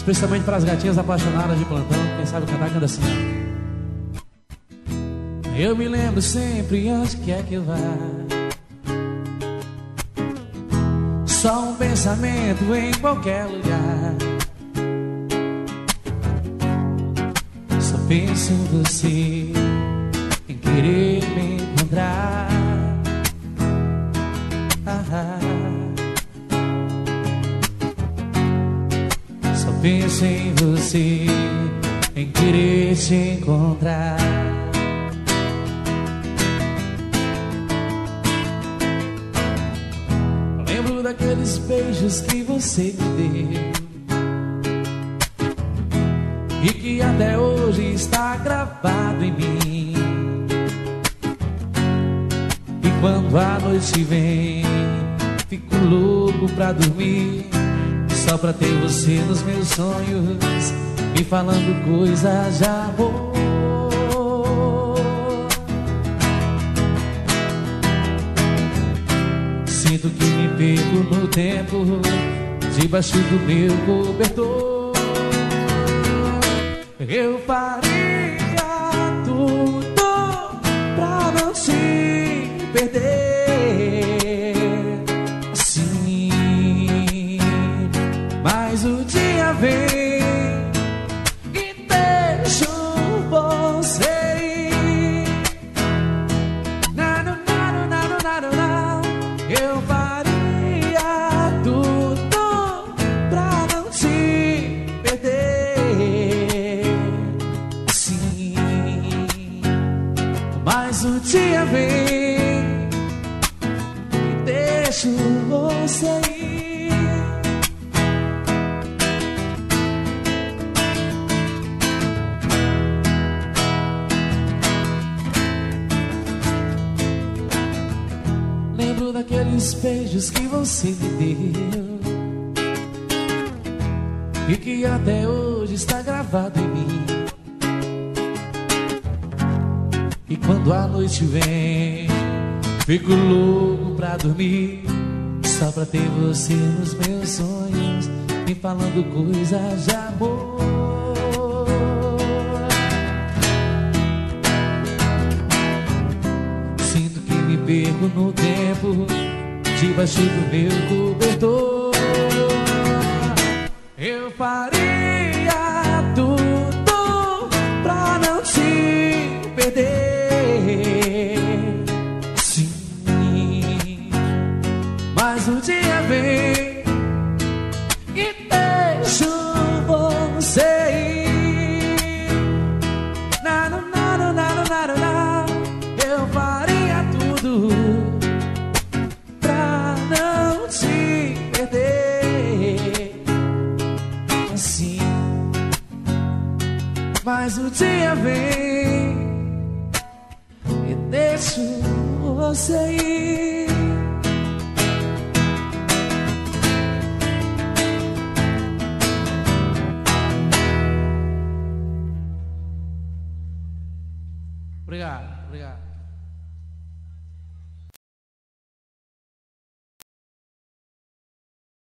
especialmente para as gatinhas apaixonadas de plantão. Quem sabe cantar, canta assim. Eu me lembro sempre onde quer que eu vá, só um pensamento em qualquer lugar. Só penso em você, em querer me encontrar. Só penso em você, em querer te encontrar. Lembro daqueles beijos que você me deu e que até hoje está gravado em mim. E quando a noite vem, fico louco pra dormir, só pra ter você nos meus sonhos, me falando coisas de amor. Sinto que me perco no tempo, debaixo do meu cobertor. Eu faria tudo pra não te perder, sim, mas o dia vem e deixo você ir. Não. Eu faria tudo pra não te perder, sim, mas o dia vem e deixo você ir. Lembro daqueles beijos que você me deu e que até hoje está gravado em mim. E quando a noite vem, fico louco pra dormir, só pra ter você nos meus sonhos, me falando coisas de amor. Sinto que me perco no tempo, debaixo do meu cobertor. Eu faria tudo pra não te perder, sim, mas o dia vem e deixo você ir. Não. Eu faria tudo pra não te perder, assim, mas o dia vem e deixo você ir. Obrigado.